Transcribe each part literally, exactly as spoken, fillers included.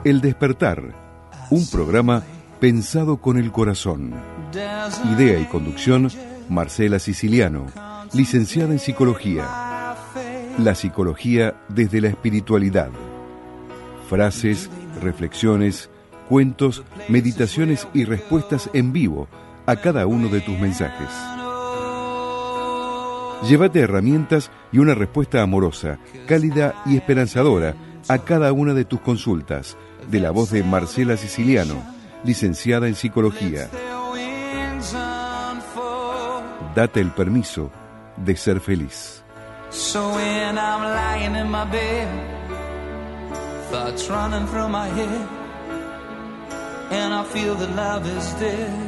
El Despertar, un programa pensado con el corazón. Idea y conducción, Marcela Siciliano, licenciada en Psicología. La psicología desde la espiritualidad. Frases, reflexiones, cuentos, meditaciones y respuestas en vivo a cada uno de tus mensajes. Llévate herramientas y una respuesta amorosa, cálida y esperanzadora a cada una de tus consultas, de la voz de Marcela Siciliano, licenciada en Psicología. Date el permiso de ser feliz. So when I'm lying in my bed, thoughts running through my head, and I feel that love is dead,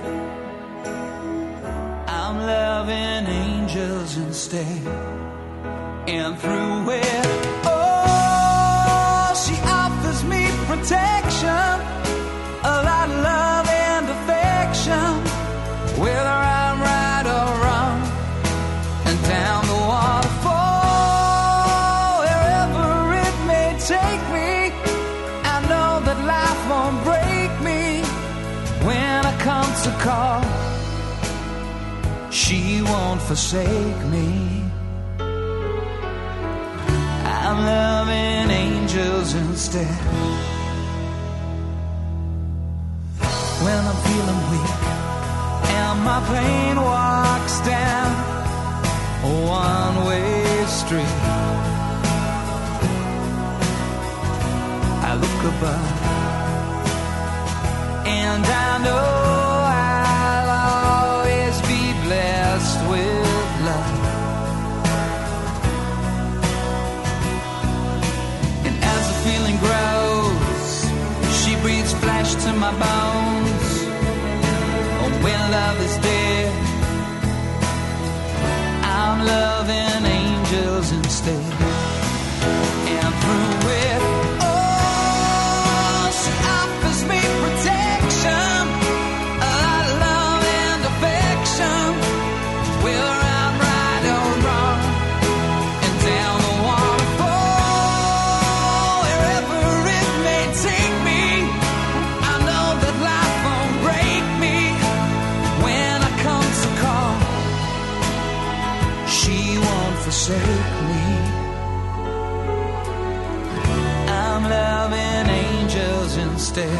I'm loving angels instead. And through it, oh, she offers me protection, a lot of love and affection, whether I'm right or wrong, and down the waterfall, wherever it may take me, I know that life won't break me. When I come to call, she won't forsake me. I'm loving angels instead. When I'm feeling weak and my pain walks down a one-way street, I look above and I know I'll always be blessed with love. And as the feeling grows, she breathes flesh to my bones. Oh, when love is dead, I'm loving angels instead. And through it, oh, she offers me protection, a lot of love and affection, whether I'm right or wrong, and down the waterfall, wherever it may take me, I know that life won't break me. When I come to call, she won't forsake me. I'm loving angels instead.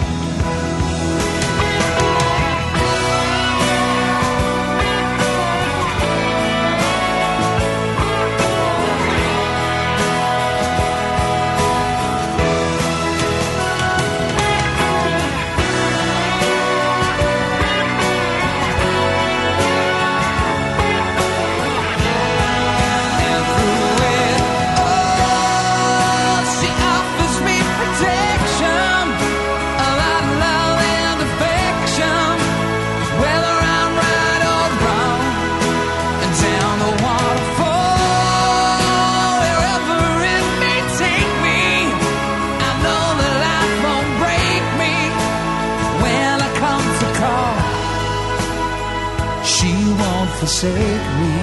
Forsake me.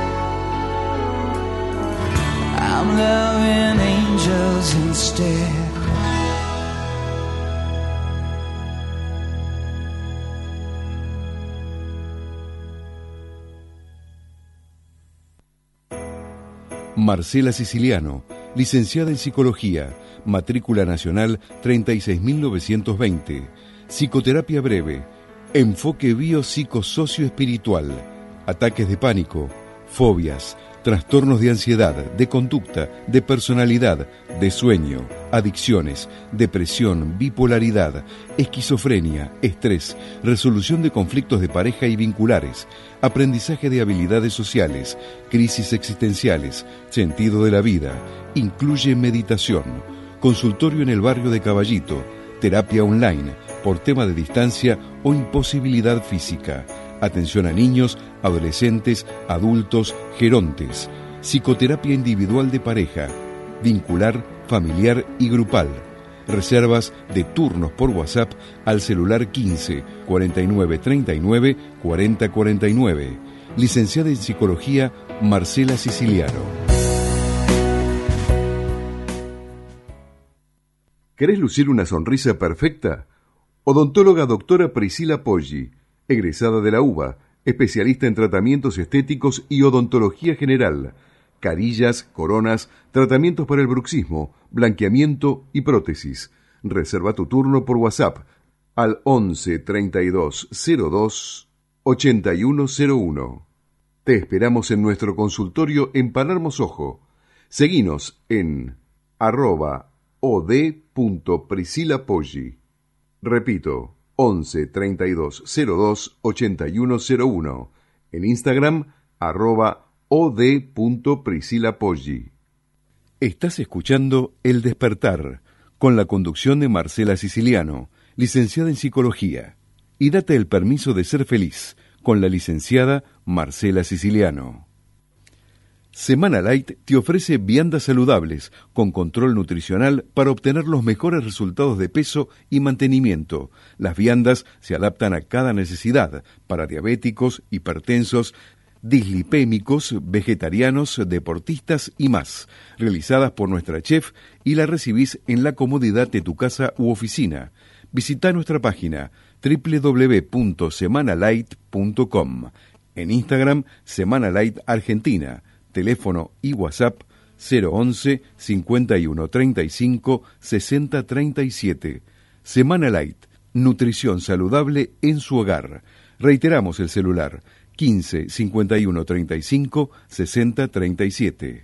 I'm loving angels instead. Marcela Siciliano, licenciada en Psicología, matrícula nacional treinta y seis mil novecientos veinte, psicoterapia breve, enfoque biopsicosocioespiritual, ataques de pánico, fobias, trastornos de ansiedad, de conducta, de personalidad, de sueño, adicciones, depresión, bipolaridad, esquizofrenia, estrés, resolución de conflictos de pareja y vinculares, aprendizaje de habilidades sociales, crisis existenciales, sentido de la vida, incluye meditación, consultorio en el barrio de Caballito, terapia online, por tema de distancia o imposibilidad física. Atención a niños, adolescentes, adultos, gerontes. Psicoterapia individual de pareja, vincular, familiar y grupal. Reservas de turnos por WhatsApp al celular quince, cuarenta y nueve, treinta y nueve, cuarenta, cuarenta y nueve. Licenciada en Psicología, Marcela Siciliano. ¿Querés lucir una sonrisa perfecta? Odontóloga doctora Priscila Poggi, egresada de la U B A, especialista en tratamientos estéticos y odontología general, carillas, coronas, tratamientos para el bruxismo, blanqueamiento y prótesis. Reserva tu turno por WhatsApp al once treinta y dos cero dos ochenta y uno cero uno. Te esperamos en nuestro consultorio en Palermo Sojo. Seguinos en arroba od.priscilapoggi. Repito, once treinta y dos cero dos ochenta y uno cero uno. En Instagram, arroba od.priscilapoggi. Estás escuchando El Despertar, con la conducción de Marcela Siciliano, licenciada en Psicología. Y date el permiso de ser feliz, con la licenciada Marcela Siciliano. Semana Light te ofrece viandas saludables con control nutricional para obtener los mejores resultados de peso y mantenimiento. Las viandas se adaptan a cada necesidad para diabéticos, hipertensos, dislipémicos, vegetarianos, deportistas y más. Realizadas por nuestra chef y la recibís en la comodidad de tu casa u oficina. Visita nuestra página doble u doble u doble u punto semana light punto com. En Instagram, Semana Light Argentina. Teléfono y WhatsApp cero once cincuenta y uno treinta y cinco sesenta treinta y siete. Semana Light, nutrición saludable en su hogar. Reiteramos el celular quince cincuenta y uno treinta y cinco sesenta treinta y siete.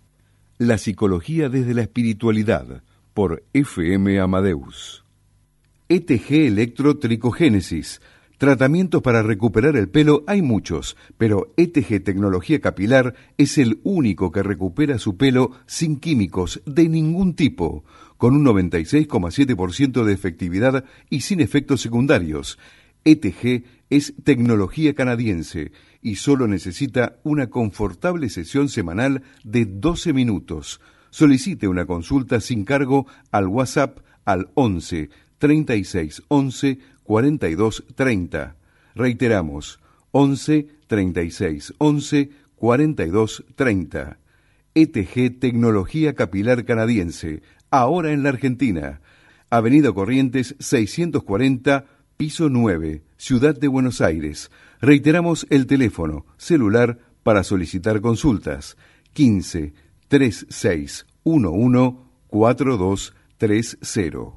La psicología desde la espiritualidad, por F M Amadeus. E T G Electrotricogénesis. Tratamientos para recuperar el pelo hay muchos, pero E T G Tecnología Capilar es el único que recupera su pelo sin químicos de ningún tipo, con un noventa y seis coma siete por ciento de efectividad y sin efectos secundarios. E T G es tecnología canadiense y solo necesita una confortable sesión semanal de doce minutos. Solicite una consulta sin cargo al WhatsApp al once treinta y seis once cuarenta y dos treinta. Reiteramos, once treinta y seis once cuarenta y dos treinta. E T G Tecnología Capilar Canadiense, ahora en la Argentina. Avenida Corrientes seiscientos cuarenta, piso nueve, Ciudad de Buenos Aires. Reiteramos el teléfono celular para solicitar consultas: quince treinta y seis once cuarenta y dos treinta.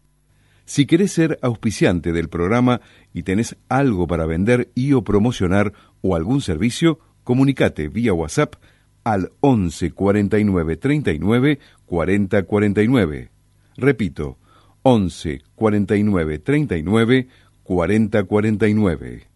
Si querés ser auspiciante del programa y tenés algo para vender y o promocionar o algún servicio, comunicate vía WhatsApp al once cuarenta y nueve treinta y nueve cuarenta cuarenta y nueve. Repito, once cuarenta y nueve treinta y nueve cuarenta cuarenta y nueve.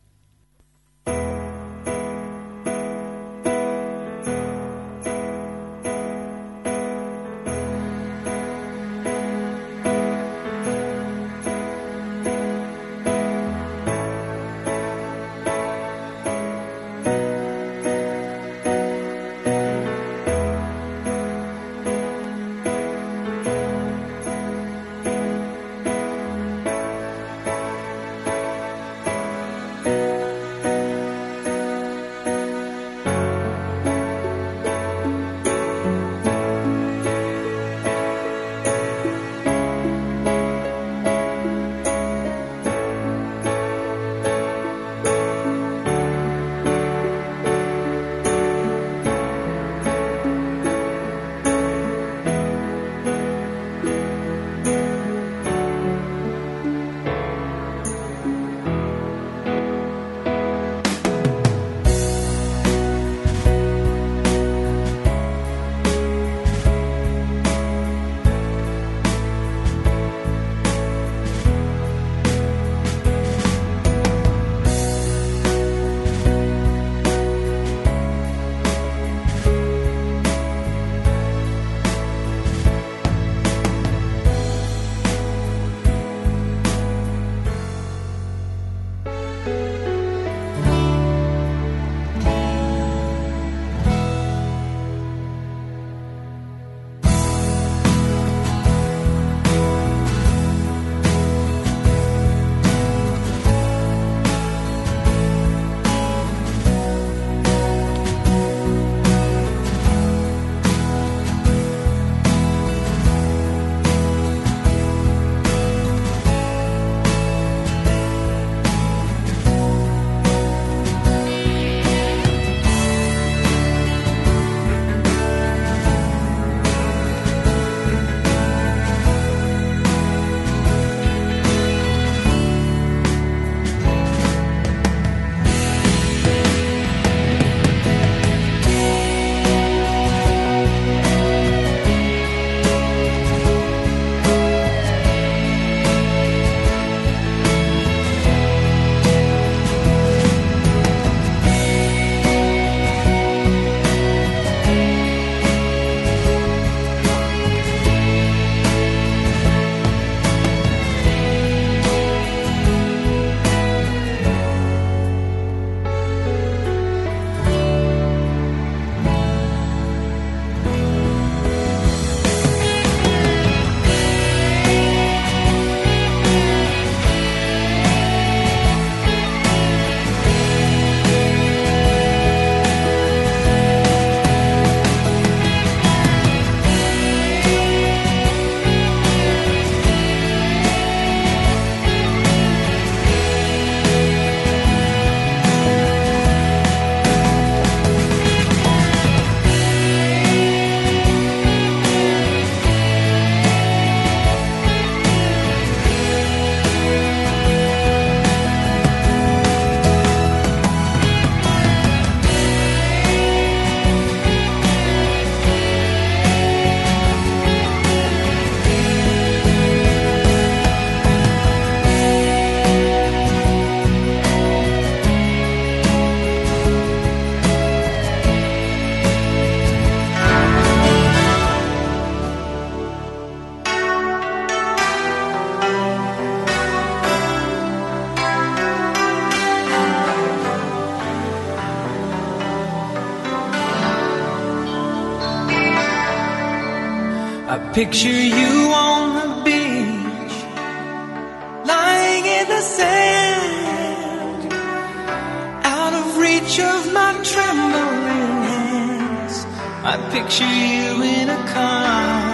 I picture you on the beach, lying in the sand, out of reach of my trembling hands. I picture you in a car,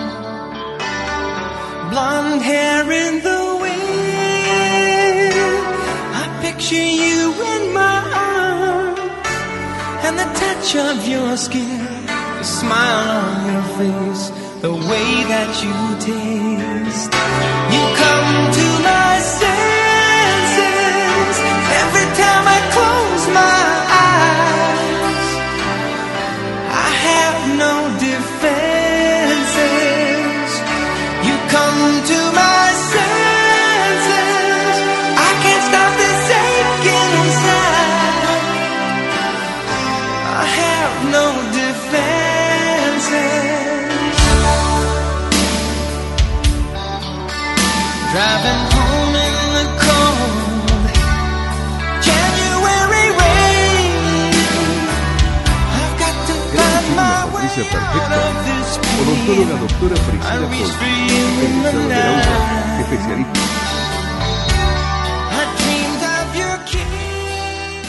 blonde hair in the wind. I picture you in my arms, and the touch of your skin, the smile on your face, the way that you taste. You come to my senses every time I close my eyes. I have no defenses. You come to my senses. I can't stop this aching inside. I have no defenses. Driving home in the cold January rain. I've got to find my way out of this pain. Odontóloga doctora Priscila I reach Folch, for you in the egresada de la U B A, especialista. I dreamed of your kiss.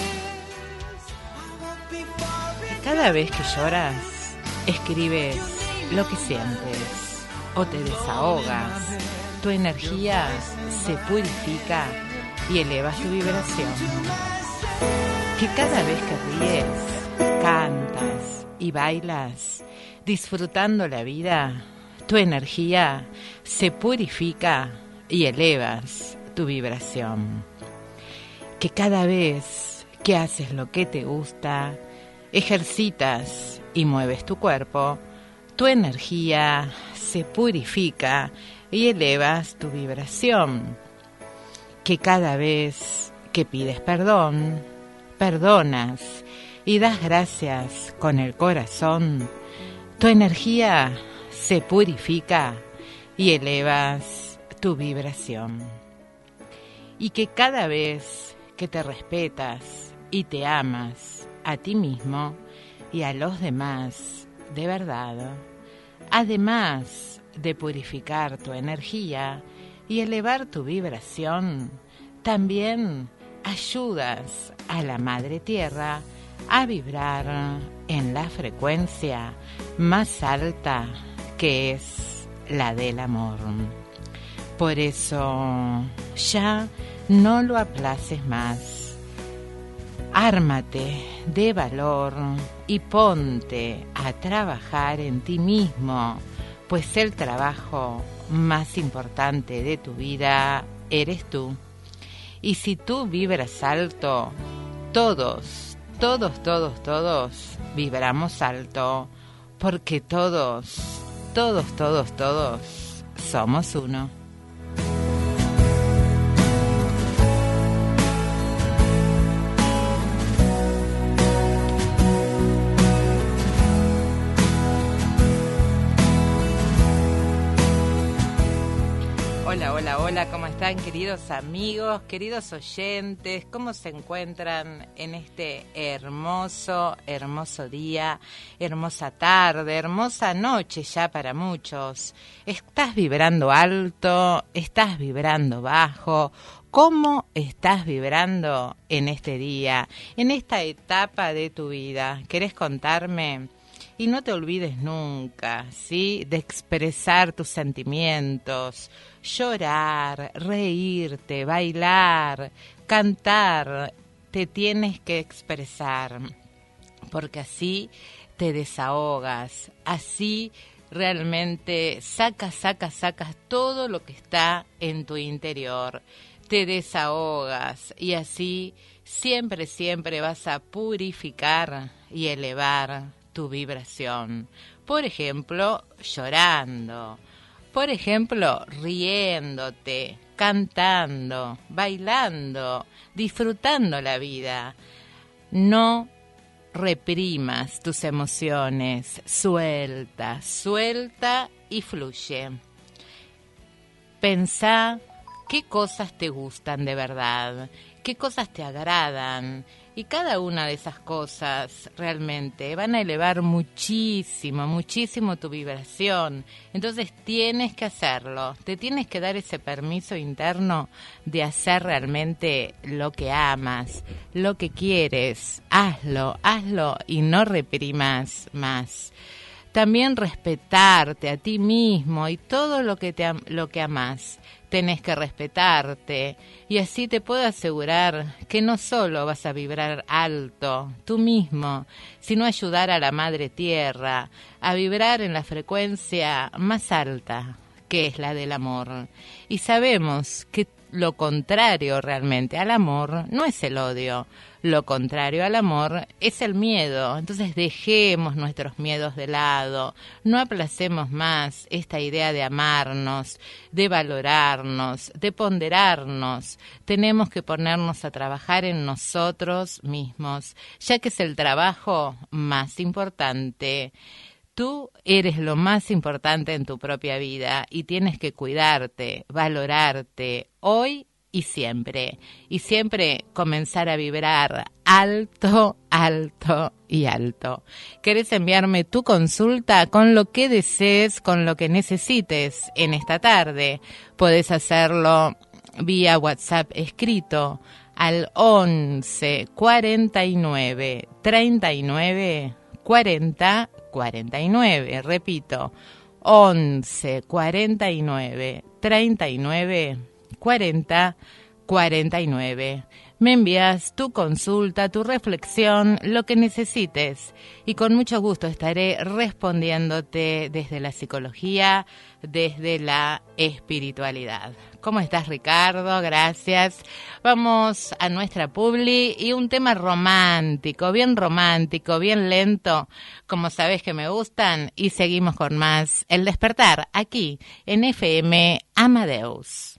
Cada vez que lloras, escribes lo que sientes o te desahogas. Tu energía se purifica y elevas tu vibración. Que cada vez que ríes, cantas y bailas, disfrutando la vida, tu energía se purifica y elevas tu vibración. Que cada vez que haces lo que te gusta, ejercitas y mueves tu cuerpo, tu energía se purifica y elevas tu vibración. Que cada vez que pides perdón, perdonas y das gracias con el corazón, tu energía se purifica y elevas tu vibración. Y que cada vez que te respetas y te amas a ti mismo y a los demás de verdad, además de purificar tu energía y elevar tu vibración, también ayudas a la Madre Tierra a vibrar en la frecuencia más alta, que es la del amor. Por eso ya no lo aplaces más. Ármate de valor y ponte a trabajar en ti mismo, pues el trabajo más importante de tu vida eres tú. Y si tú vibras alto, todos, todos, todos, todos vibramos alto, porque todos, todos, todos, todos somos uno. Hola, hola, hola, ¿cómo están, queridos amigos, queridos oyentes? ¿Cómo se encuentran en este hermoso, hermoso día, hermosa tarde, hermosa noche ya para muchos? ¿Estás vibrando alto? ¿Estás vibrando bajo? ¿Cómo estás vibrando en este día, en esta etapa de tu vida? ¿Querés contarme? Y no te olvides nunca, ¿sí?, de expresar tus sentimientos, llorar, reírte, bailar, cantar. Te tienes que expresar, porque así te desahogas, así realmente sacas, sacas, sacas todo lo que está en tu interior. Te desahogas y así siempre, siempre vas a purificar y elevar tu vibración. Por ejemplo, llorando. Por ejemplo, riéndote, cantando, bailando, disfrutando la vida. No reprimas tus emociones. Suelta, suelta y fluye. Pensá qué cosas te gustan de verdad, qué cosas te agradan, Y cada una de esas cosas realmente van a elevar muchísimo, muchísimo tu vibración. Entonces tienes que hacerlo, te tienes que dar ese permiso interno de hacer realmente lo que amas, lo que quieres. Hazlo, hazlo y no reprimas más. También respetarte a ti mismo y todo lo que te lo que amás. Tenés que respetarte y así te puedo asegurar que no solo vas a vibrar alto tú mismo, sino ayudar a la Madre Tierra a vibrar en la frecuencia más alta, que es la del amor. Y sabemos que lo contrario realmente al amor no es el odio. Lo contrario al amor es el miedo. Entonces dejemos nuestros miedos de lado. No aplacemos más esta idea de amarnos, de valorarnos, de ponderarnos. Tenemos que ponernos a trabajar en nosotros mismos, ya que es el trabajo más importante. Tú eres lo más importante en tu propia vida y tienes que cuidarte, valorarte hoy y siempre. Y siempre comenzar a vibrar alto, alto y alto. ¿Querés enviarme tu consulta con lo que desees, con lo que necesites en esta tarde? Podés hacerlo vía WhatsApp escrito al once cuarenta y nueve treinta y nueve cuarenta cuarenta y nueve. Repito, once cuarenta y nueve treinta y nueve cuarenta cuarenta y nueve. Me envías tu consulta, tu reflexión, lo que necesites y con mucho gusto estaré respondiéndote desde la psicología, desde la espiritualidad. ¿Cómo estás, Ricardo? Gracias. Vamos a nuestra publi y un tema romántico, bien romántico, bien lento, como sabés que me gustan, y seguimos con más El Despertar aquí en F M Amadeus.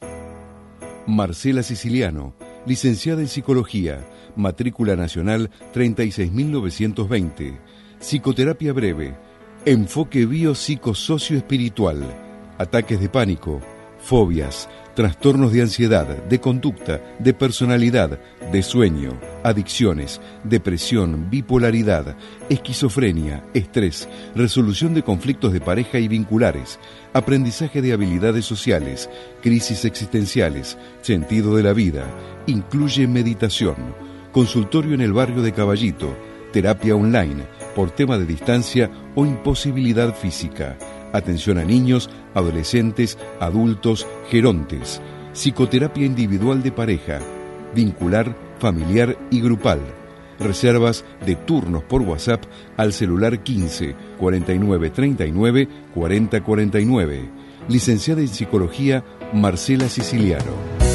Marcela Siciliano, licenciada en Psicología, matrícula nacional treinta y seis mil novecientos veinte, psicoterapia breve, enfoque biopsicosocioespiritual, ataques de pánico, fobias, trastornos de ansiedad, de conducta, de personalidad, de sueño, adicciones, depresión, bipolaridad, esquizofrenia, estrés, resolución de conflictos de pareja y vinculares, aprendizaje de habilidades sociales, crisis existenciales, sentido de la vida, incluye meditación, consultorio en el barrio de Caballito, terapia online, por tema de distancia o imposibilidad física, atención a niños, adolescentes, adultos, gerontes, psicoterapia individual de pareja, vincular, familiar y grupal. Reservas de turnos por WhatsApp al celular quince cuarenta y nueve treinta y nueve cuarenta cuarenta y nueve. Licenciada en Psicología, Marcela Siciliano.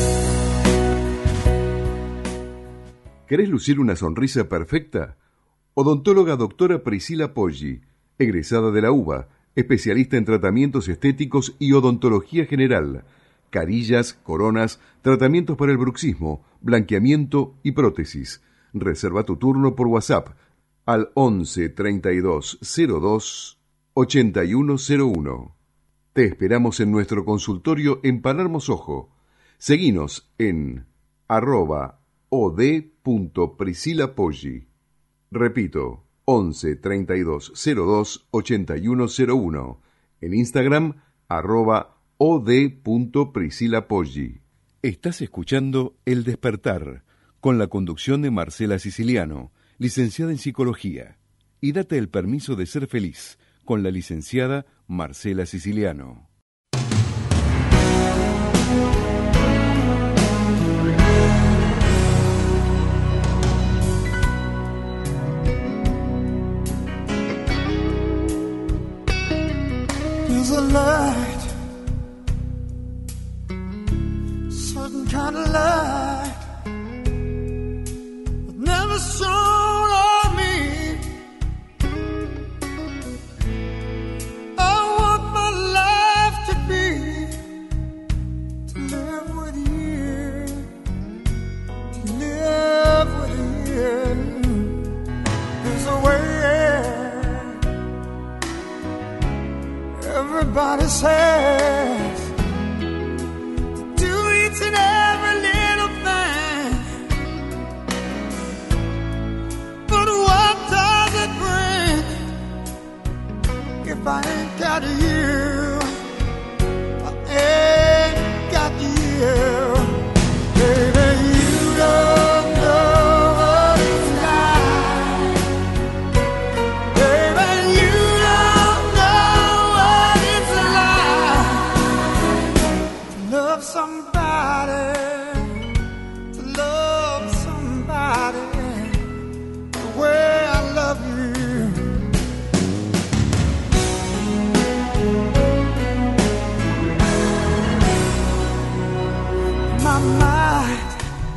¿Querés lucir una sonrisa perfecta? Odontóloga doctora Priscila Poggi, egresada de la U B A, especialista en tratamientos estéticos y odontología general, carillas, coronas, tratamientos para el bruxismo, blanqueamiento y prótesis. Reserva tu turno por WhatsApp al once treinta y dos cero dos ochenta y uno cero uno. Te esperamos en nuestro consultorio en Palermo Sojo. Seguinos en arroba od.priscilapoggi. Repito, once treinta y dos cero dos ochenta y uno cero uno. En Instagram, arroba od.priscilapoggi. Estás escuchando El Despertar, con la conducción de Marcela Siciliano, licenciada en Psicología. Y date el permiso de ser feliz, con la licenciada Marcela Siciliano. There's a light, certain kind of light, that never shone on me. I want my life to be, to live with you, to live with you. There's a way. Everybody says to do each and every little thing if I ain't got you. I ain't got you. Baby, you don't know what it's like. Baby, you don't know what it's like to love somebody, to love somebody the way I love you. My mind,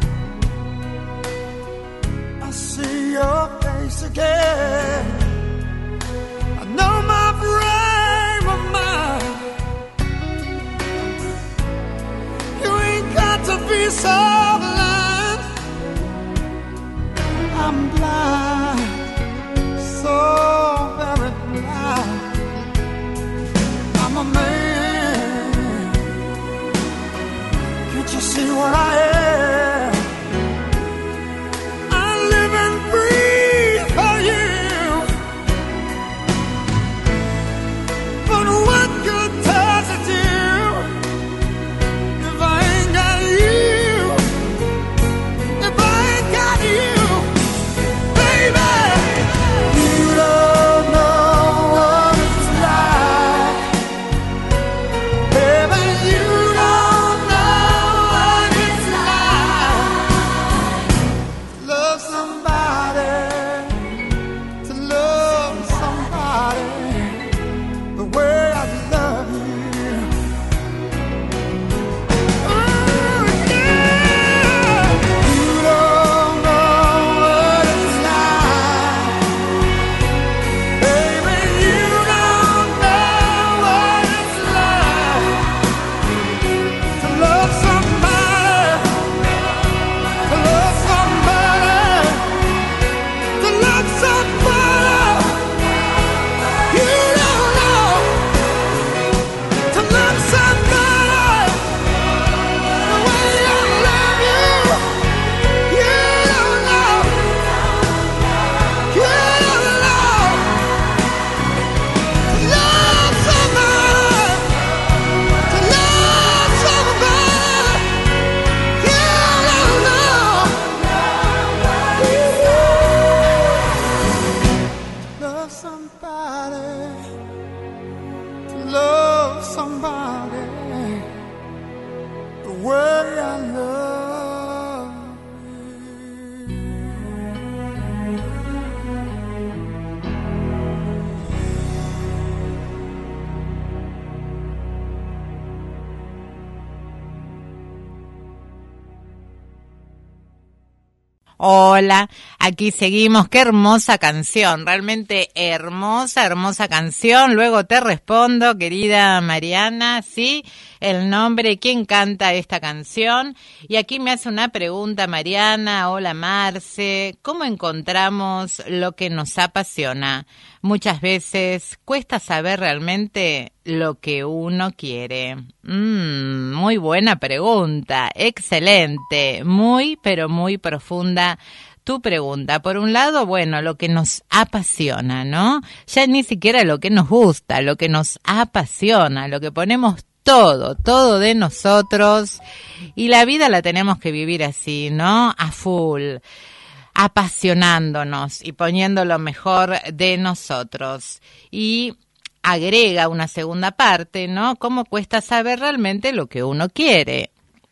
I see your face again. I know my frame of mind. You ain't got to be so blind. I'm blind, so very blind. I'm a man. Can't you see what I am? I live and breathe for you. But what good does it do if I ain't got you? If I ain't got you, baby, you don't know what it's like. Baby, you don't know what it's like to love somebody, to love somebody the way I love you. Oh, yeah. You don't know what it's like. Baby, you don't know what it's like to love somebody, to love somebody, to love somebody. You don't know to love somebody the way I love you. You don't know, you don't know to love somebody, to love somebody. You don't know. Love somebody, to love somebody the way I love you. Hola, aquí seguimos. Qué hermosa canción, realmente hermosa, hermosa canción. Luego te respondo, querida Mariana, sí, el nombre, quién canta esta canción. Y aquí me hace una pregunta Mariana, hola Marce, ¿cómo encontramos lo que nos apasiona? Muchas veces cuesta saber realmente lo que uno quiere. Mm, muy buena pregunta, excelente, muy pero muy profunda tu pregunta. Por un lado, bueno, lo que nos apasiona, ¿no? Ya ni siquiera lo que nos gusta, lo que nos apasiona, lo que ponemos todo, todo de nosotros, y la vida la tenemos que vivir así, ¿no? A full, apasionándonos y poniendo lo mejor de nosotros. Y agrega una segunda parte, ¿no? ¿Cómo cuesta saber realmente lo que uno quiere?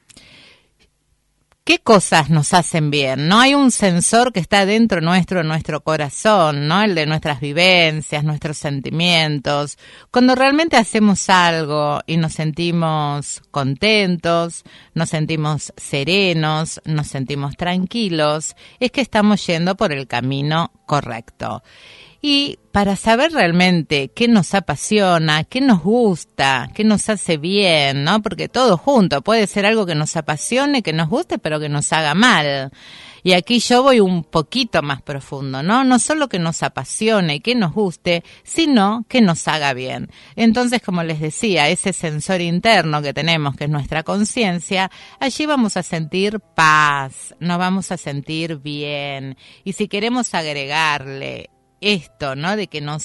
¿Qué cosas nos hacen bien? ¿No? Hay un sensor que está dentro nuestro, nuestro corazón, ¿no? El de nuestras vivencias, nuestros sentimientos. Cuando realmente hacemos algo y nos sentimos contentos, nos sentimos serenos, nos sentimos tranquilos, es que estamos yendo por el camino correcto. Y para saber realmente qué nos apasiona, qué nos gusta, qué nos hace bien, ¿no? Porque todo junto, puede ser algo que nos apasione, que nos guste, pero que nos haga mal. Y aquí yo voy un poquito más profundo, ¿no? No solo que nos apasione y que nos guste, sino que nos haga bien. Entonces, como les decía, ese sensor interno que tenemos, que es nuestra conciencia, allí vamos a sentir paz, nos vamos a sentir bien. Y si queremos agregarle esto, ¿no? De que nos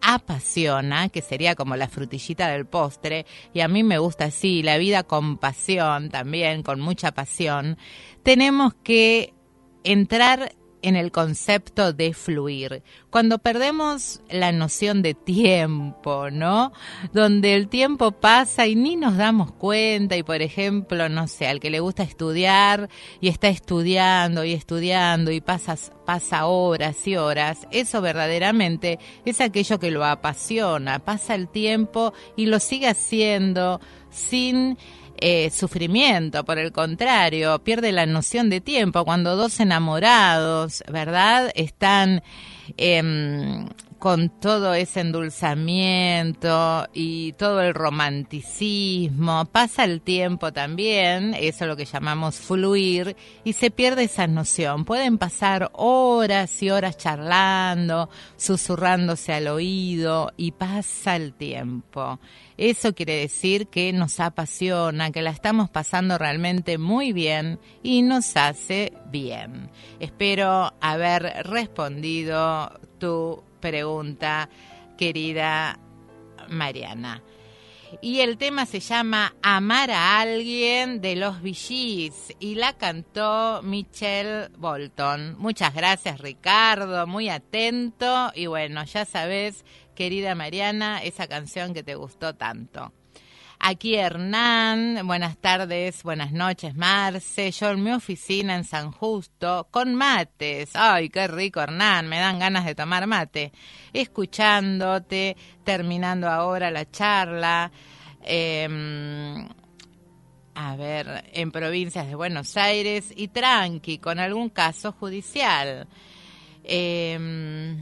apasiona, que sería como la frutillita del postre, y a mí me gusta así, la vida con pasión también, con mucha pasión, tenemos que entrar en el concepto de fluir. Cuando perdemos la noción de tiempo, ¿no? Donde el tiempo pasa y ni nos damos cuenta y, por ejemplo, no sé, al que le gusta estudiar y está estudiando y estudiando y pasas, pasa horas y horas, eso verdaderamente es aquello que lo apasiona. Pasa el tiempo y lo sigue haciendo sin Eh, sufrimiento, por el contrario, pierde la noción de tiempo. Cuando dos enamorados, ¿verdad?, están eh, con todo ese endulzamiento y todo el romanticismo, pasa el tiempo también, eso es lo que llamamos fluir, y se pierde esa noción. Pueden pasar horas y horas charlando, susurrándose al oído, y pasa el tiempo. Eso quiere decir que nos apasiona, que la estamos pasando realmente muy bien y nos hace bien. Espero haber respondido tu pregunta, querida Mariana. Y el tema se llama Amar a alguien, de los Bee Gees, y la cantó Michelle Bolton. Muchas gracias, Ricardo, muy atento. Y bueno, ya sabes, querida Mariana, esa canción que te gustó tanto. Aquí Hernán, buenas tardes, buenas noches, Marce. Yo en mi oficina en San Justo, con mates. Ay, qué rico, Hernán, me dan ganas de tomar mate. Escuchándote, terminando ahora la charla. Eh, a ver, en provincias de Buenos Aires y tranqui, con algún caso judicial. Eh...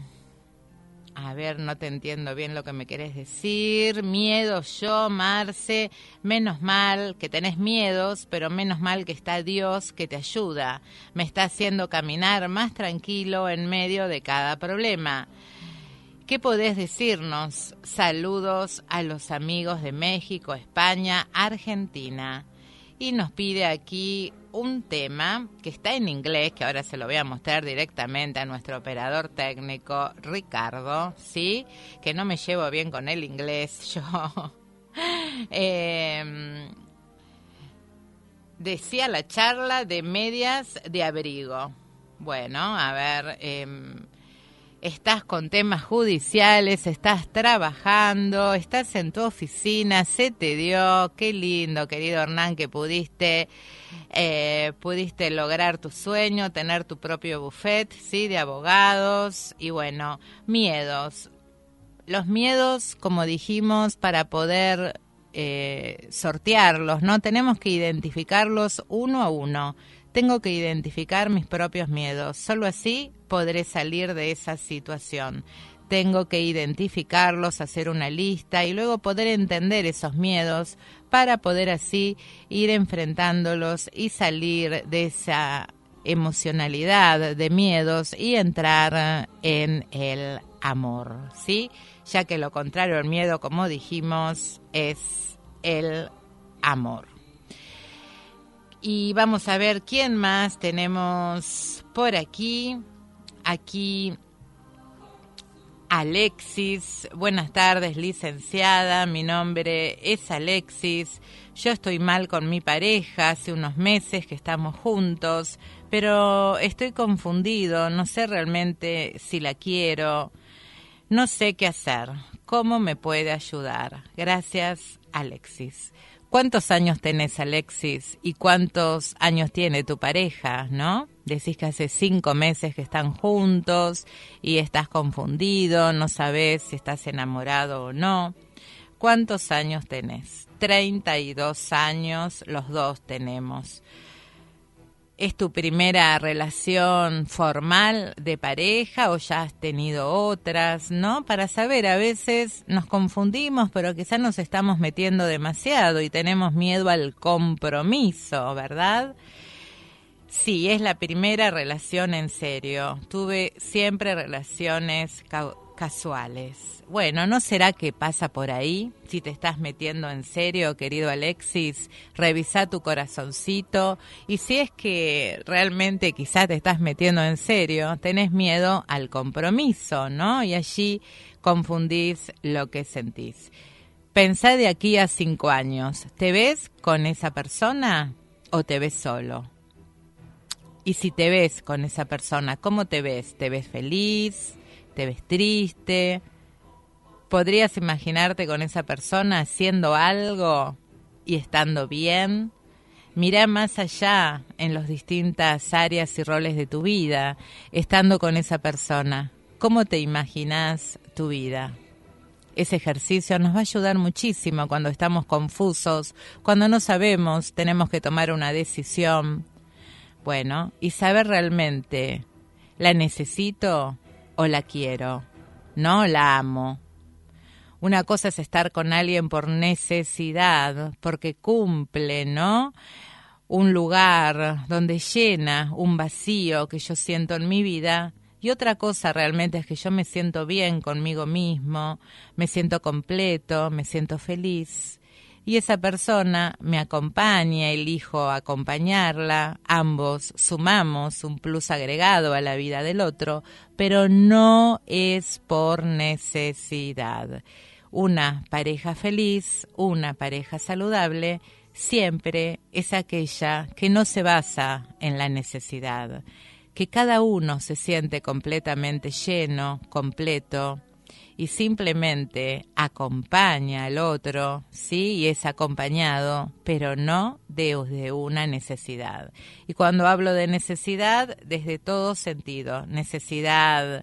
A ver, no te entiendo bien lo que me querés decir. Miedo yo, Marce. Menos mal que tenés miedos, pero menos mal que está Dios que te ayuda. Me está haciendo caminar más tranquilo en medio de cada problema. ¿Qué podés decirnos? Saludos a los amigos de México, España, Argentina. Y nos pide aquí un tema que está en inglés, que ahora se lo voy a mostrar directamente a nuestro operador técnico, Ricardo, ¿sí? Que no me llevo bien con el inglés yo. eh, decía la charla de medias de abrigo. Bueno, a ver... Eh, estás con temas judiciales, estás trabajando, estás en tu oficina, se te dio, qué lindo, querido Hernán, que pudiste eh, pudiste lograr tu sueño, tener tu propio buffet, sí, de abogados. Y bueno, miedos. Los miedos, como dijimos, para poder eh, sortearlos, ¿no? Tenemos que identificarlos uno a uno. Tengo que identificar mis propios miedos. Solo así podré salir de esa situación. Tengo que identificarlos, hacer una lista y luego poder entender esos miedos para poder así ir enfrentándolos y salir de esa emocionalidad de miedos y entrar en el amor, ¿sí? Ya que lo contrario al miedo, como dijimos, es el amor. Y vamos a ver quién más tenemos por aquí. Aquí Alexis. Buenas tardes, licenciada. Mi nombre es Alexis. Yo estoy mal con mi pareja. Hace unos meses que estamos juntos, pero estoy confundido. No sé realmente si la quiero. No sé qué hacer. ¿Cómo me puede ayudar? Gracias, Alexis. ¿Cuántos años tenés, Alexis? ¿Y cuántos años tiene tu pareja, no? Decís que hace cinco meses que están juntos y estás confundido, no sabés si estás enamorado o no. ¿Cuántos años tenés? treinta y dos años, los dos tenemos. ¿Es tu primera relación formal de pareja o ya has tenido otras, no? Para saber, a veces nos confundimos, pero quizás nos estamos metiendo demasiado y tenemos miedo al compromiso, ¿verdad? Sí, es la primera relación en serio. Tuve siempre relaciones casuales. Bueno, ¿no será que pasa por ahí? Si te estás metiendo en serio, querido Alexis, revisa tu corazoncito, y si es que realmente quizás te estás metiendo en serio, tenés miedo al compromiso, ¿no? Y allí confundís lo que sentís. Pensá de aquí a cinco años, ¿te ves con esa persona o te ves solo? Y si te ves con esa persona, ¿cómo te ves? ¿Te ves feliz? ¿Te ves triste? ¿Podrías imaginarte con esa persona haciendo algo y estando bien? Mirá más allá en las distintas áreas y roles de tu vida, estando con esa persona. ¿Cómo te imaginás tu vida? Ese ejercicio nos va a ayudar muchísimo cuando estamos confusos, cuando no sabemos, tenemos que tomar una decisión. Bueno, y saber realmente, ¿la necesito o la quiero? No la amo. Una cosa es estar con alguien por necesidad, porque cumple, ¿no?, un lugar donde llena un vacío que yo siento en mi vida. Y otra cosa realmente es que yo me siento bien conmigo mismo, me siento completo, me siento feliz. Y esa persona me acompaña, elijo acompañarla, ambos sumamos un plus agregado a la vida del otro, pero no es por necesidad. Una pareja feliz, una pareja saludable, siempre es aquella que no se basa en la necesidad, que cada uno se siente completamente lleno, completo, y simplemente acompaña al otro, sí, y es acompañado, pero no desde una necesidad. Y cuando hablo de necesidad, desde todo sentido, necesidad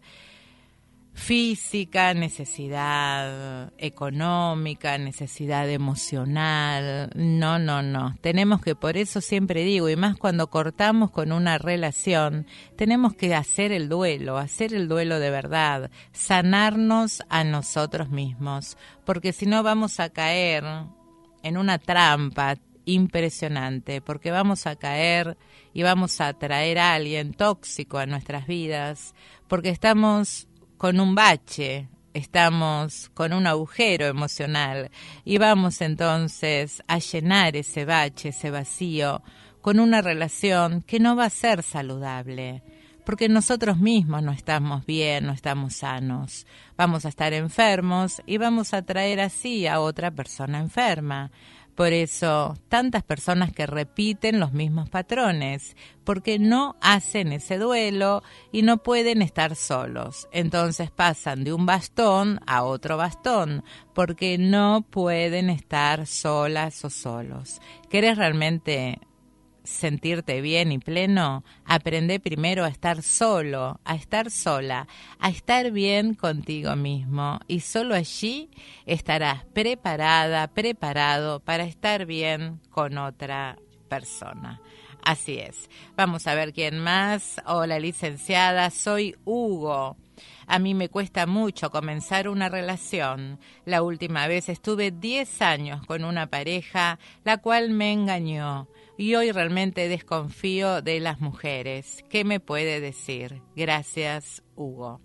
física, necesidad económica, necesidad emocional. No, no, no. Tenemos que, por eso siempre digo, y más cuando cortamos con una relación, tenemos que hacer el duelo, hacer el duelo de verdad, sanarnos a nosotros mismos, porque si no vamos a caer en una trampa impresionante, porque vamos a caer y vamos a atraer a alguien tóxico a nuestras vidas, porque estamos con un bache, estamos con un agujero emocional y vamos entonces a llenar ese bache, ese vacío, con una relación que no va a ser saludable, porque nosotros mismos no estamos bien, no estamos sanos. Vamos a estar enfermos y vamos a traer así a otra persona enferma. Por eso, tantas personas que repiten los mismos patrones, porque no hacen ese duelo y no pueden estar solos. Entonces pasan de un bastón a otro bastón, porque no pueden estar solas o solos. ¿Querés realmente sentirte bien y pleno? Aprende primero a estar solo, a estar sola, a estar bien contigo mismo, y solo allí estarás preparada, preparado para estar bien con otra persona. Así es. Vamos a ver quién más. Hola, licenciada, soy Hugo. A mí me cuesta mucho comenzar una relación. La última vez estuve diez años con una pareja, la cual me engañó. Y hoy realmente desconfío de las mujeres. ¿Qué me puede decir? Gracias, Hugo.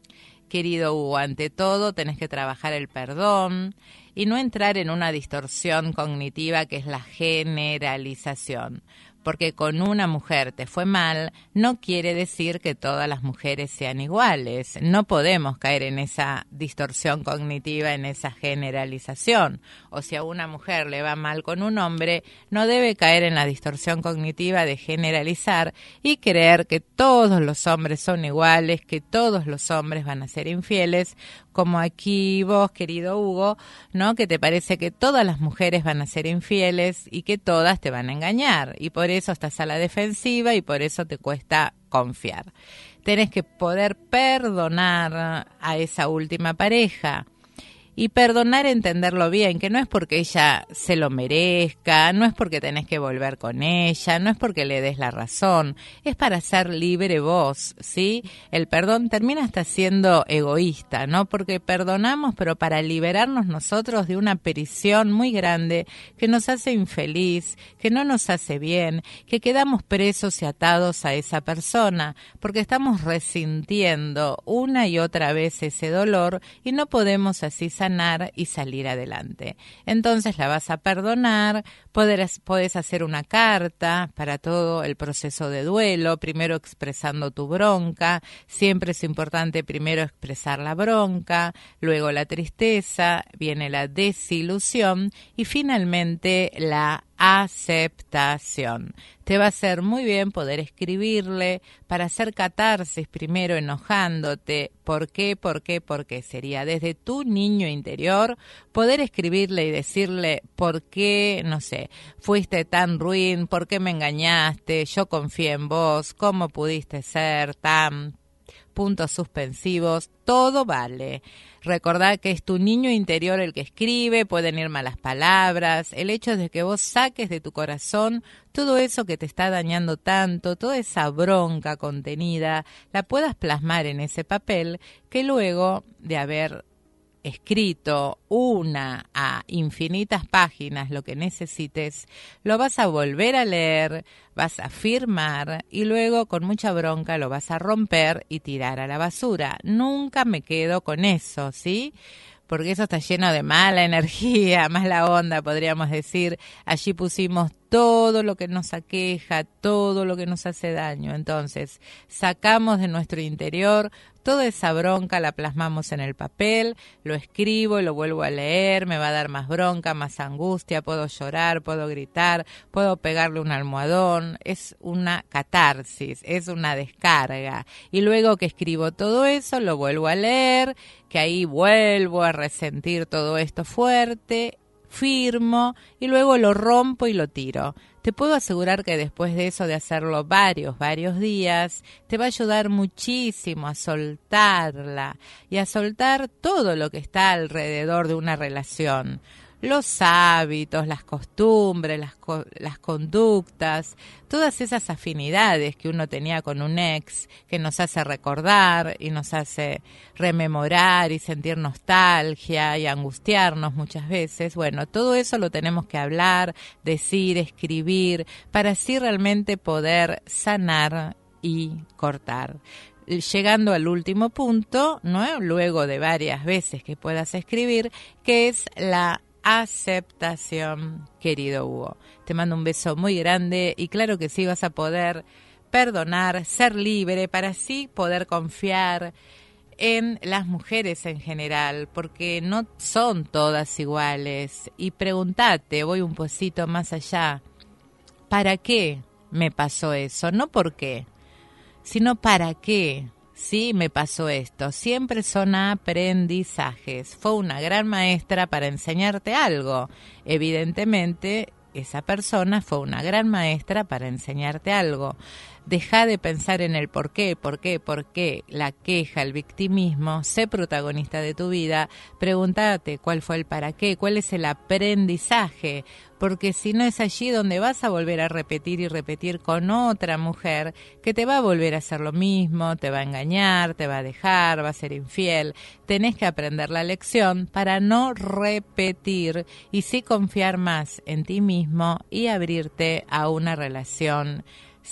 Querido Hugo, ante todo tenés que trabajar el perdón y no entrar en una distorsión cognitiva que es la generalización. Porque con una mujer te fue mal, no quiere decir que todas las mujeres sean iguales. No podemos caer en esa distorsión cognitiva, en esa generalización. O si a una mujer le va mal con un hombre, no debe caer en la distorsión cognitiva de generalizar y creer que todos los hombres son iguales, que todos los hombres van a ser infieles, como aquí vos, querido Hugo, ¿no? Que te parece que todas las mujeres van a ser infieles y que todas te van a engañar. Y por eso estás a la defensiva y por eso te cuesta confiar. Tenés que poder perdonar a esa última pareja Y perdonar, entenderlo bien, que no es porque ella se lo merezca, no es porque tenés que volver con ella, no es porque le des la razón, es para ser libre vos, ¿sí? El perdón termina hasta siendo egoísta, ¿no? Porque perdonamos, pero para liberarnos nosotros de una prisión muy grande que nos hace infeliz, que no nos hace bien, que quedamos presos y atados a esa persona, porque estamos resintiendo una y otra vez ese dolor y no podemos así sanar y salir adelante. Entonces la vas a perdonar, podrás, podés hacer una carta para todo el proceso de duelo, primero expresando tu bronca, siempre es importante primero expresar la bronca, luego la tristeza, viene la desilusión y finalmente la aceptación. Te va a hacer muy bien poder escribirle para hacer catarsis primero enojándote. ¿Por qué? ¿Por qué? ¿Por qué? Sería desde tu niño interior poder escribirle y decirle por qué, no sé, fuiste tan ruin, por qué me engañaste, yo confié en vos, cómo pudiste ser tan... puntos suspensivos, todo vale. Recordá que es tu niño interior el que escribe, pueden ir malas palabras, el hecho de que vos saques de tu corazón todo eso que te está dañando tanto, toda esa bronca contenida, la puedas plasmar en ese papel que luego de haber escrito una a infinitas páginas lo que necesites, lo vas a volver a leer, vas a firmar y luego con mucha bronca lo vas a romper y tirar a la basura. Nunca me quedo con eso, ¿sí? Porque eso está lleno de mala energía, mala onda, podríamos decir. Allí pusimos todo lo que nos aqueja, todo lo que nos hace daño. Entonces, sacamos de nuestro interior toda esa bronca, la plasmamos en el papel, lo escribo, lo vuelvo a leer, me va a dar más bronca, más angustia, puedo llorar, puedo gritar, puedo pegarle un almohadón. Es una catarsis, es una descarga. Y luego que escribo todo eso, lo vuelvo a leer, que ahí vuelvo a resentir todo esto fuerte, firmo y luego lo rompo y lo tiro. Te puedo asegurar que después de eso, de hacerlo varios, varios días, te va a ayudar muchísimo a soltarla y a soltar todo lo que está alrededor de una relación. Los hábitos, las costumbres, las, co- las conductas, todas esas afinidades que uno tenía con un ex, que nos hace recordar y nos hace rememorar y sentir nostalgia y angustiarnos muchas veces. Bueno, todo eso lo tenemos que hablar, decir, escribir, para así realmente poder sanar y cortar. Llegando al último punto, ¿no? Luego de varias veces que puedas escribir, que es la aceptación, querido Hugo. Te mando un beso muy grande y claro que sí vas a poder perdonar, ser libre, para así poder confiar en las mujeres en general, porque no son todas iguales. Y pregúntate, voy un poquito más allá, ¿para qué me pasó eso? No por qué, sino para qué. Sí, me pasó esto. Siempre son aprendizajes. Fue una gran maestra para enseñarte algo. Evidentemente, esa persona fue una gran maestra para enseñarte algo. Deja de pensar en el por qué, por qué, por qué, la queja, el victimismo. Sé protagonista de tu vida. Pregúntate cuál fue el para qué, cuál es el aprendizaje. Porque si no es allí donde vas a volver a repetir y repetir con otra mujer que te va a volver a hacer lo mismo, te va a engañar, te va a dejar, va a ser infiel. Tenés que aprender la lección para no repetir y sí confiar más en ti mismo y abrirte a una relación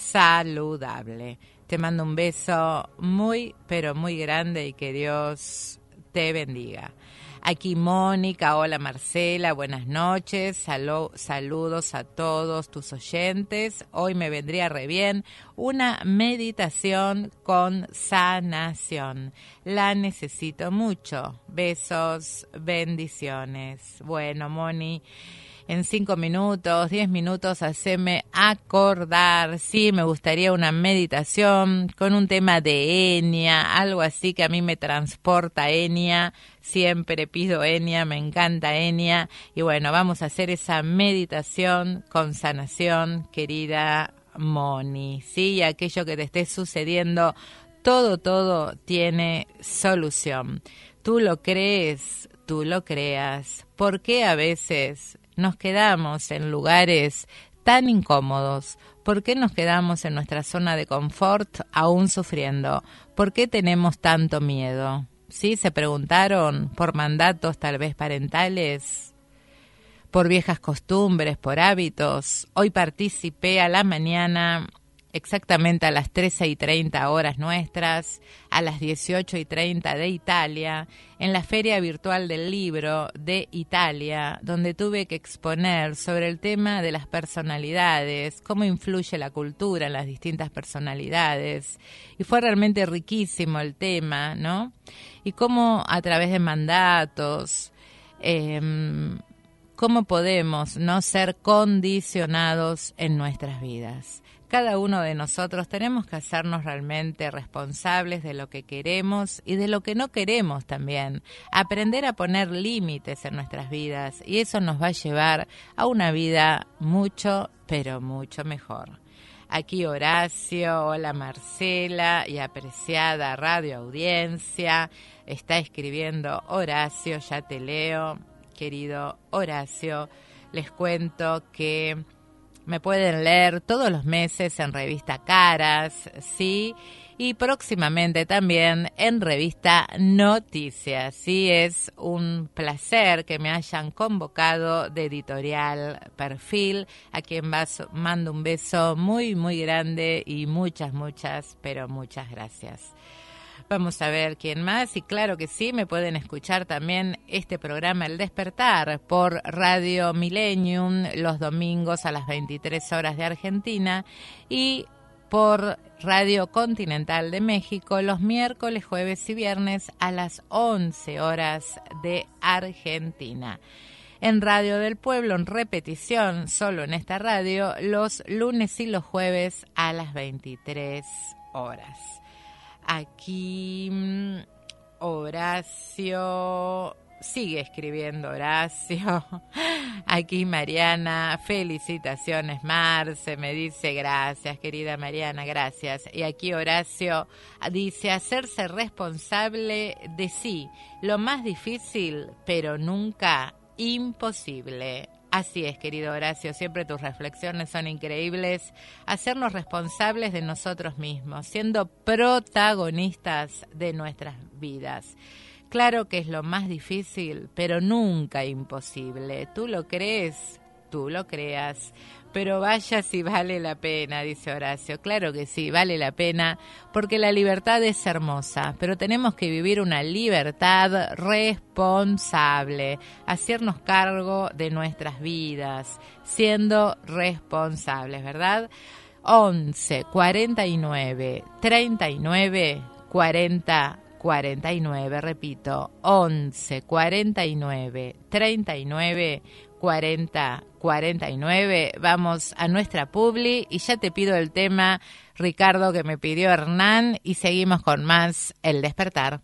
saludable. Te mando un beso muy, pero muy grande y que Dios te bendiga. Aquí Mónica, hola Marcela, buenas noches, Salu- saludos a todos tus oyentes. Hoy me vendría re bien una meditación con sanación. La necesito mucho. Besos, bendiciones. Bueno, Moni, en cinco minutos, diez minutos, haceme acordar. Sí, me gustaría una meditación con un tema de Enya, algo así que a mí me transporta Enya. Siempre pido Enya, me encanta Enya. Y bueno, vamos a hacer esa meditación con sanación, querida Moni. Sí, aquello que te esté sucediendo, todo, todo tiene solución. tú lo crees, tú lo creas. ¿Por qué a veces nos quedamos en lugares tan incómodos? ¿Por qué nos quedamos en nuestra zona de confort aún sufriendo? ¿Por qué tenemos tanto miedo? ¿Sí? ¿Se preguntaron por mandatos tal vez parentales? ¿Por viejas costumbres? ¿Por hábitos? Hoy participé a la mañana, exactamente a las trece y treinta horas nuestras, a las dieciocho y treinta de Italia, en la Feria Virtual del Libro de Italia, donde tuve que exponer sobre el tema de las personalidades, cómo influye la cultura en las distintas personalidades. Y fue realmente riquísimo el tema, ¿no? Y cómo a través de mandatos, eh, cómo podemos no ser condicionados en nuestras vidas. Cada uno de nosotros tenemos que hacernos realmente responsables de lo que queremos y de lo que no queremos también. Aprender a poner límites en nuestras vidas, y eso nos va a llevar a una vida mucho, pero mucho mejor. Aquí Horacio, hola Marcela y apreciada radio audiencia. Está escribiendo Horacio, ya te leo. Querido Horacio, les cuento que me pueden leer todos los meses en revista Caras, sí, y próximamente también en revista Noticias. Sí, es un placer que me hayan convocado de Editorial Perfil, a quien mando un beso muy, muy grande y muchas, muchas, pero muchas gracias. Vamos a ver quién más, y claro que sí, me pueden escuchar también este programa El Despertar por Radio Millennium los domingos a las veintitrés horas de Argentina y por Radio Continental de México los miércoles, jueves y viernes a las once horas de Argentina. En Radio del Pueblo, en repetición, solo en esta radio, los lunes y los jueves a las veintitrés horas. Aquí Horacio, sigue escribiendo Horacio. Aquí Mariana, felicitaciones Marce, me dice gracias querida Mariana, gracias. Y aquí Horacio dice hacerse responsable de sí, lo más difícil, pero nunca imposible. Así es, querido Horacio, siempre tus reflexiones son increíbles. Hacernos responsables de nosotros mismos, siendo protagonistas de nuestras vidas. Claro que es lo más difícil, pero nunca imposible. ¿Tú lo crees? Tú lo creas. Pero vaya si vale la pena, dice Horacio. Claro que sí, vale la pena, porque la libertad es hermosa, pero tenemos que vivir una libertad responsable, hacernos cargo de nuestras vidas, siendo responsables, ¿verdad? once, cuarenta y nueve, treinta y nueve, cuarenta, cuarenta y nueve, repito, once, cuarenta y nueve, treinta y nueve, cuarenta, cuarenta y nueve. Vamos a nuestra publi y ya te pido el tema, Ricardo, que me pidió Hernán, y seguimos con más El Despertar.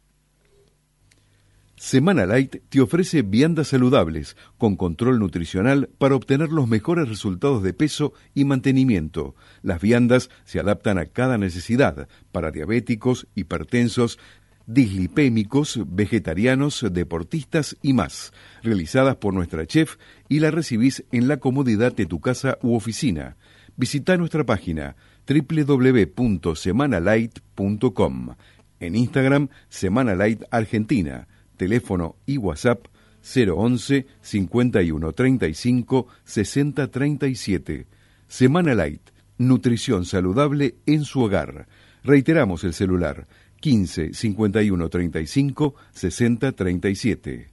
Semana Light te ofrece viandas saludables con control nutricional para obtener los mejores resultados de peso y mantenimiento. Las viandas se adaptan a cada necesidad para diabéticos, hipertensos, dislipémicos, vegetarianos, deportistas y más, realizadas por nuestra chef, y la recibís en la comodidad de tu casa u oficina. Visita nuestra página doble u doble u doble u punto semana light punto com. En Instagram, Semana Light Argentina. Teléfono y WhatsApp cero once, cincuenta y uno, treinta y cinco, sesenta, treinta y siete. Semana Light, nutrición saludable en su hogar. Reiteramos el celular quince, cincuenta y uno, treinta y cinco, sesenta, treinta y siete.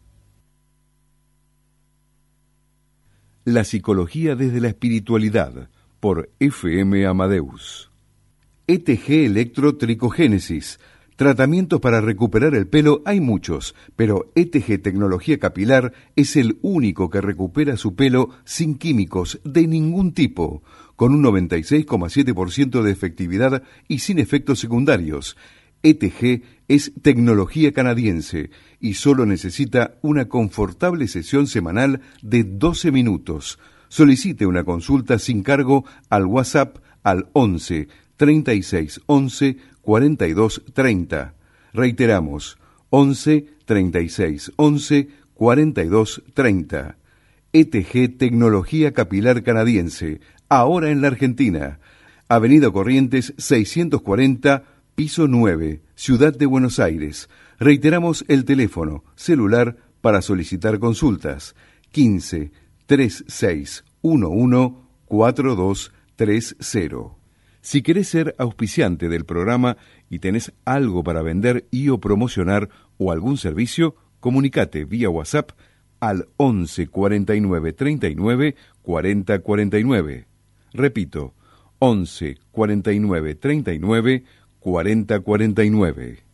La psicología desde la espiritualidad, por F M Amadeus. E T G Electrotricogénesis. Tratamientos para recuperar el pelo hay muchos, pero E T G Tecnología Capilar es el único que recupera su pelo sin químicos de ningún tipo, con un noventa y seis coma siete por ciento de efectividad y sin efectos secundarios. E T G es tecnología canadiense y solo necesita una confortable sesión semanal de doce minutos. Solicite una consulta sin cargo al WhatsApp al once, treinta y seis, once, cuarenta y dos, treinta. Reiteramos, once treinta y seis once cuarenta y dos treinta. E T G Tecnología Capilar Canadiense, ahora en la Argentina. Avenida Corrientes seiscientos cuarenta, piso nueve, Ciudad de Buenos Aires. Reiteramos el teléfono celular para solicitar consultas: quince treinta y seis once cuarenta y dos treinta. Si querés ser auspiciante del programa y tenés algo para vender y o promocionar o algún servicio, comunicate vía WhatsApp al once cuarenta y nueve treinta y nueve cuarenta cuarenta y nueve. Repito, once cuarenta y nueve treinta y nueve cuarenta cuarenta y nueve.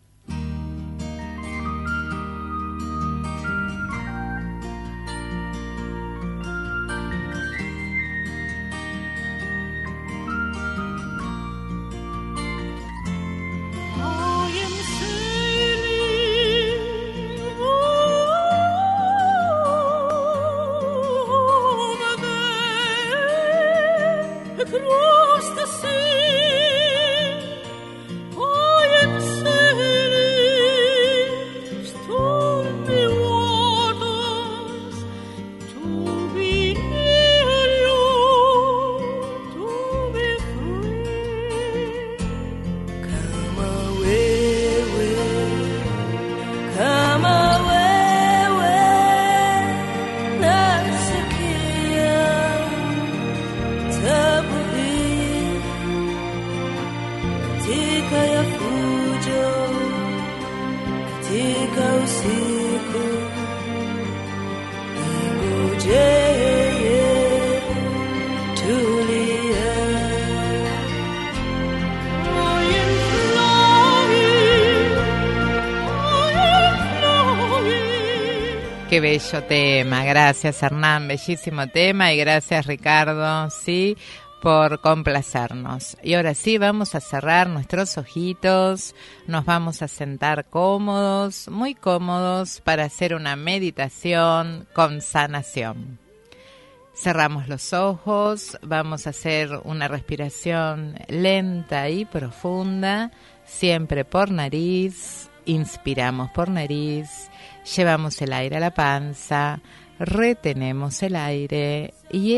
Qué bello tema, gracias Hernán, bellísimo tema, y gracias Ricardo, sí, por complacernos. Y ahora sí, vamos a cerrar nuestros ojitos, nos vamos a sentar cómodos, muy cómodos, para hacer una meditación con sanación. Cerramos los ojos, vamos a hacer una respiración lenta y profunda, siempre por nariz. Inspiramos por nariz, llevamos el aire a la panza, retenemos el aire y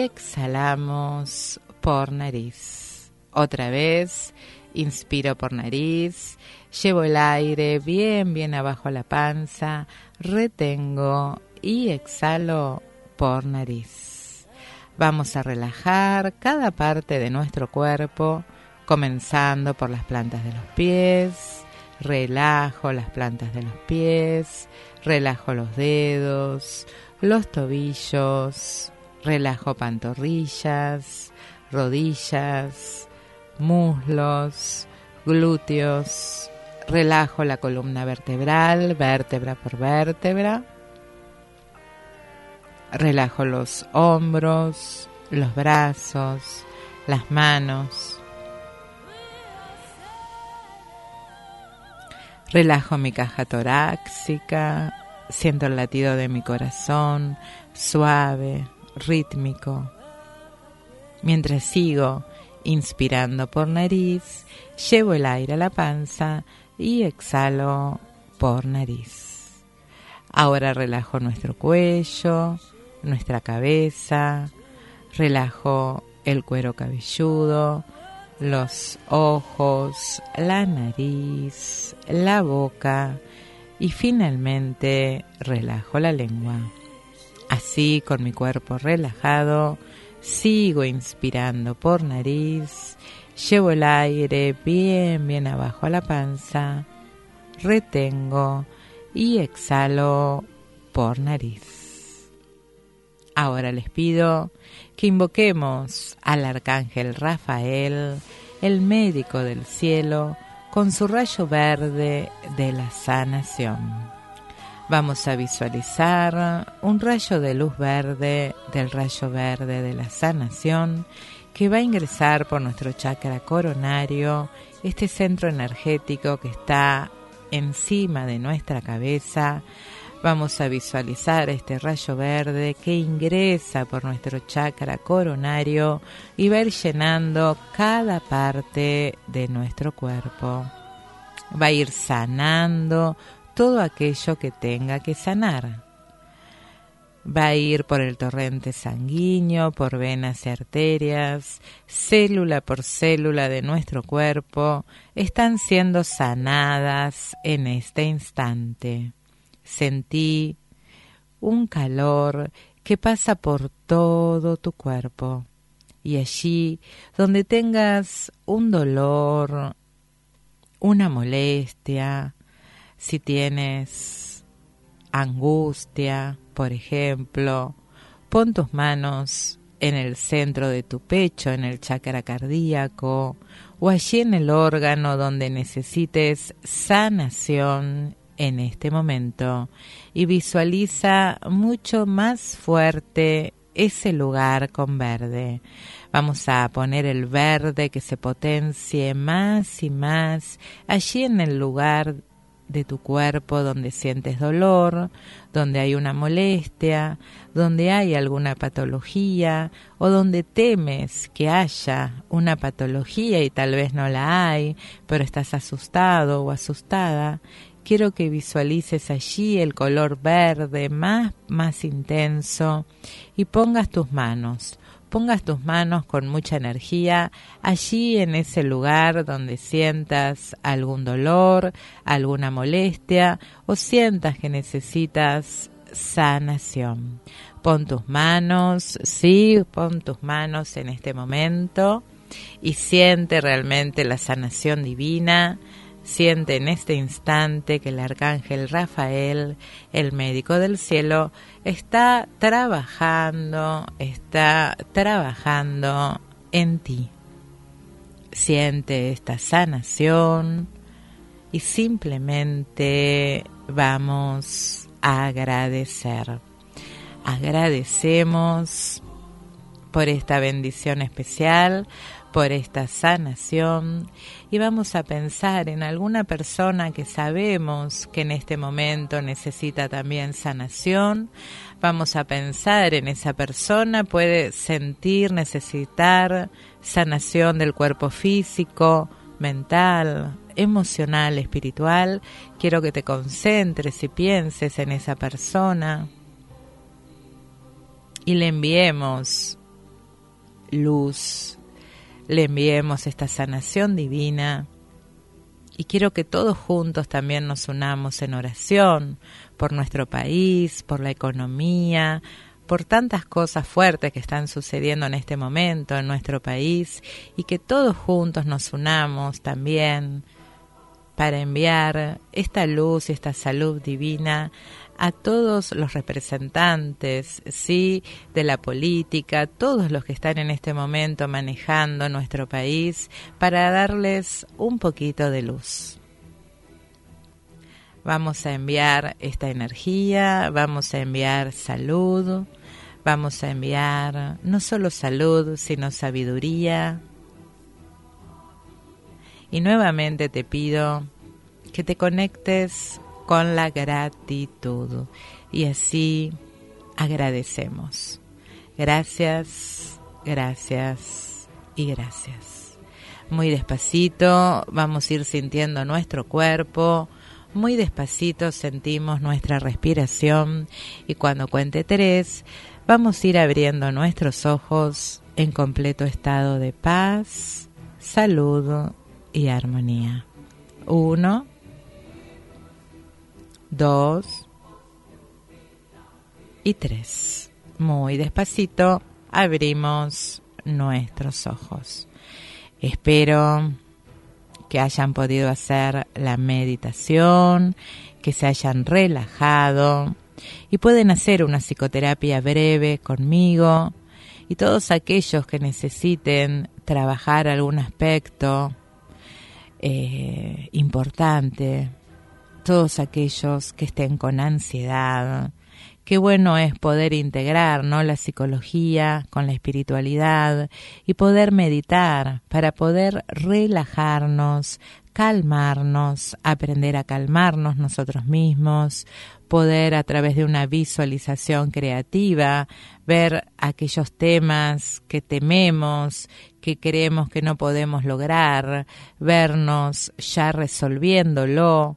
exhalamos por nariz. Otra vez, inspiro por nariz, llevo el aire bien, bien abajo a la panza, retengo y exhalo por nariz. Vamos a relajar cada parte de nuestro cuerpo, comenzando por las plantas de los pies. Relajo las plantas de los pies, relajo los dedos, los tobillos, relajo pantorrillas, rodillas, muslos, glúteos, relajo la columna vertebral, vértebra por vértebra, relajo los hombros, los brazos, las manos. Relajo mi caja torácica, siento el latido de mi corazón, suave, rítmico. Mientras sigo inspirando por nariz, llevo el aire a la panza y exhalo por nariz. Ahora relajo nuestro cuello, nuestra cabeza, relajo el cuero cabelludo, los ojos, la nariz, la boca y finalmente relajo la lengua. Así, con mi cuerpo relajado, sigo inspirando por nariz, llevo el aire bien, bien abajo a la panza, retengo y exhalo por nariz. Ahora les pido que invoquemos al Arcángel Rafael, el médico del cielo, con su rayo verde de la sanación. Vamos a visualizar un rayo de luz verde del rayo verde de la sanación que va a ingresar por nuestro chakra coronario, este centro energético que está encima de nuestra cabeza. Vamos a visualizar este rayo verde que ingresa por nuestro chakra coronario y va a ir llenando cada parte de nuestro cuerpo. Va a ir sanando todo aquello que tenga que sanar. Va a ir por el torrente sanguíneo, por venas y arterias, célula por célula de nuestro cuerpo, están siendo sanadas en este instante. Sentí un calor que pasa por todo tu cuerpo. Y allí, donde tengas un dolor, una molestia, si tienes angustia, por ejemplo, pon tus manos en el centro de tu pecho, en el chakra cardíaco, o allí en el órgano donde necesites sanación en este momento, y visualiza mucho más fuerte ese lugar con verde. Vamos a poner el verde que se potencie más y más allí en el lugar de tu cuerpo donde sientes dolor, donde hay una molestia, donde hay alguna patología o donde temes que haya una patología y tal vez no la hay, pero estás asustado o asustada. Quiero que visualices allí el color verde más, más intenso y pongas tus manos. Pongas tus manos con mucha energía allí en ese lugar donde sientas algún dolor, alguna molestia o sientas que necesitas sanación. Pon tus manos, sí, pon tus manos en este momento y siente realmente la sanación divina. Siente en este instante que el arcángel Rafael, el médico del cielo, está trabajando, está trabajando en ti. Siente esta sanación y simplemente vamos a agradecer. Agradecemos por esta bendición especial, por esta sanación, y vamos a pensar en alguna persona que sabemos que en este momento necesita también sanación. Vamos a pensar en esa persona, puede sentir, necesitar sanación del cuerpo físico, mental, emocional, espiritual. Quiero que te concentres y pienses en esa persona y le enviemos luz, le enviemos esta sanación divina, y quiero que todos juntos también nos unamos en oración por nuestro país, por la economía, por tantas cosas fuertes que están sucediendo en este momento en nuestro país, y que todos juntos nos unamos también para enviar esta luz y esta salud divina a todos los representantes, sí, de la política, todos los que están en este momento manejando nuestro país, para darles un poquito de luz. Vamos a enviar esta energía, vamos a enviar salud, vamos a enviar no solo salud, sino sabiduría. Y nuevamente te pido que te conectes con la gratitud, y así agradecemos. Gracias, gracias y gracias. Muy despacito vamos a ir sintiendo nuestro cuerpo, muy despacito sentimos nuestra respiración, y cuando cuente tres vamos a ir abriendo nuestros ojos en completo estado de paz, salud y armonía. Uno, dos y tres. Muy despacito abrimos nuestros ojos. Espero que hayan podido hacer la meditación, que se hayan relajado, y pueden hacer una psicoterapia breve conmigo, y todos aquellos que necesiten trabajar algún aspecto eh, importante, todos aquellos que estén con ansiedad. Qué bueno es poder integrar, ¿no?, la psicología con la espiritualidad y poder meditar para poder relajarnos, calmarnos, aprender a calmarnos nosotros mismos, poder a través de una visualización creativa ver aquellos temas que tememos, que creemos que no podemos lograr, vernos ya resolviéndolo,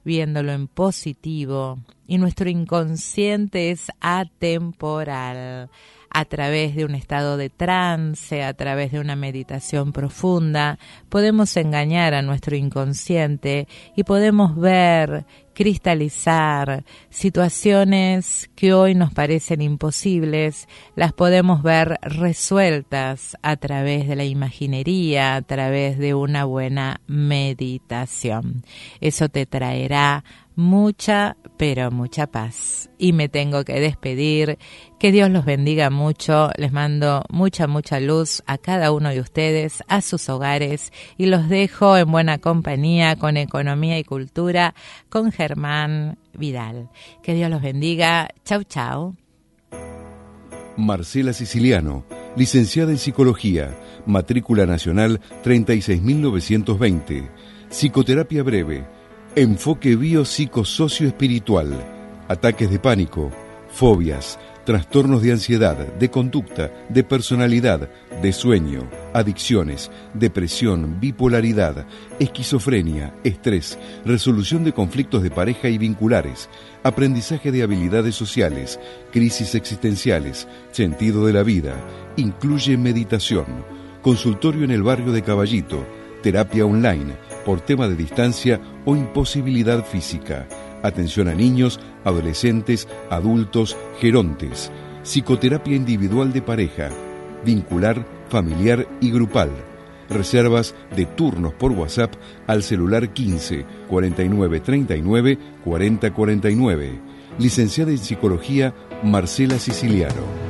viéndolo en positivo, y nuestro inconsciente es atemporal. A través de un estado de trance, a través de una meditación profunda, podemos engañar a nuestro inconsciente y podemos ver, cristalizar situaciones que hoy nos parecen imposibles, las podemos ver resueltas a través de la imaginería, a través de una buena meditación. Eso te traerá mucha, pero mucha paz. Y me tengo que despedir. Que Dios los bendiga mucho. Les mando mucha, mucha luz a cada uno de ustedes, a sus hogares, y los dejo en buena compañía con Economía y Cultura con Germán Vidal. Que Dios los bendiga. Chau, chau. Marcela Siciliano, licenciada en Psicología, matrícula nacional treinta y seis mil novecientos veinte, psicoterapia breve, enfoque biopsicosocioespiritual, ataques de pánico, fobias, trastornos de ansiedad, de conducta, de personalidad, de sueño, adicciones, depresión, bipolaridad, esquizofrenia, estrés, resolución de conflictos de pareja y vinculares, aprendizaje de habilidades sociales, crisis existenciales, sentido de la vida, incluye meditación, consultorio en el barrio de Caballito, terapia online, por tema de distancia o imposibilidad física, atención a niños, adolescentes, adultos, gerontes, psicoterapia individual de pareja, vincular, familiar y grupal, reservas de turnos por WhatsApp al celular quince, cuarenta y nueve, treinta y nueve, cuarenta, cuarenta y nueve. Licenciada en Psicología, Marcela Siciliano.